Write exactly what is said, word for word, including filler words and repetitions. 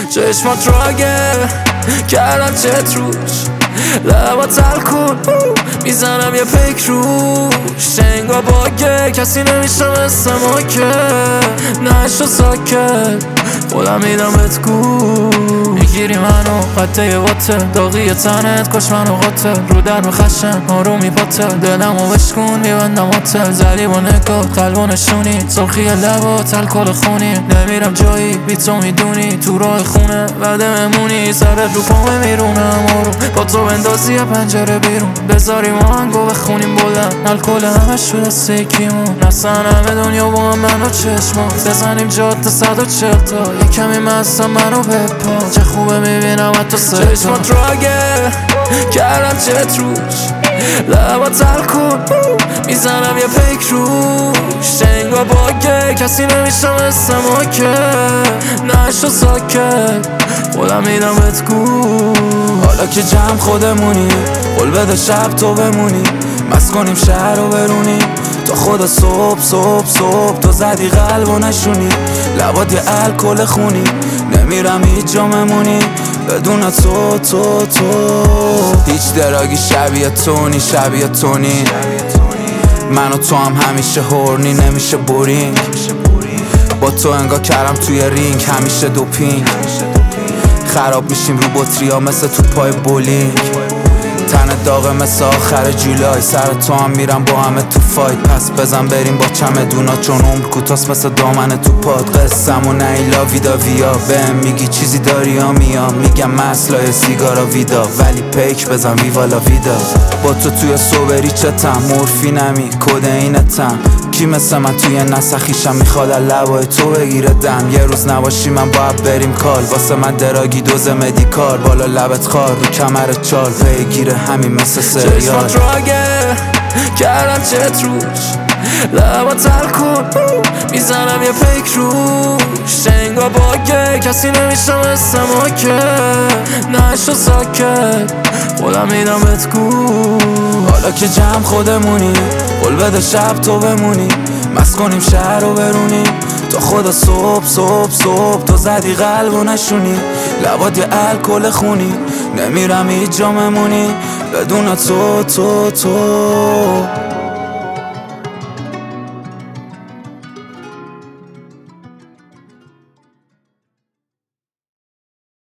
چشمات رو اگه کردم چت روش لبات الکل میزنم یه پیک روش انگار باگه کسی نمیشه مثل ما که نشو ساکت خودم میدم بهت گوش میگیری منو قطعه واته داغی تنت کش منو قاتل رو در بخشن آرومی پاتل دلمو بشکون میبندم آتل زلی با نگاه قلبو نشونی سرخی لبات الکل خونی نمیرم جایی بی تو میدونی تو راه خونه بعد ممونی سرت رو پامه میرونم آروم با تو بندازی یه پنجره بیرون بذاری مانگو بخونیم بلند الکل همه شده سیکیمون نسن همه دنیا با هم منو چشمات بزنیم جاده صد و چل تا یه کمی مستم منو بپا چه خوبه میبینم حتی سه تا چشمات رو اگه کردم چت روش لبات الکل میزنم یه پیک روش انگار باگه کسی نمیشه مثل ما که نشو ساکت خودم میدم بهت گوش حالا که جمع خودمونی قول بده شب تو بمونی مست کنیم شهر رو برونی تا خدا صبح صبح صبح تو زدی قلب و نشونی لبات یه الکل خونی نمیرم هیچ جا ممونی بدون تو تو تو هیچ دراگی شبیه تونی شبیه تونی من و تو هم همیشه هورنی نمیشه بورینگ با تو انگار کردم توی رینگ همیشه دوپینگ خراب میشیم رو بطریا مثل تو پای بولینگ تن داغه مثل آخر جولای سر تو هم میرم با همه تو فایت پس بزن بریم با چمدونا چون عمر کوتاست مثل دامن تو پاد قسم و نیلا ویدا ویا بهم میگی چیزی داری یا میا میگم مسلای سیگارا ویدا ولی پیک بزن ویوالا ویدا با تو توی صوبری چتم مورفینمی کدئینتم کی مثل من توی نسخیشم میخواد لبای تو بگیره دم یه روز نباشی من باید بریم کال واسه من دراگی دوز مدیکال بالا لبت خار رو کمرت چال پیگیره همین مثل سریال چشمات رو اگه کردم چت روش لبات الکل میزنم یه پیک روش انگار باگه کسی نمیشه مثل ما که نشو ساکت خودم میدم بهت گوش حالا که جمع خودمونی قول بده شب تو بمونی مست کنیم شهر رو برونی تا خدا صبح صبح صبح تو زدی قلب و نشونی لبات یه الکل خونی نمیرم هیچ جا ممونی بدون تو تو تو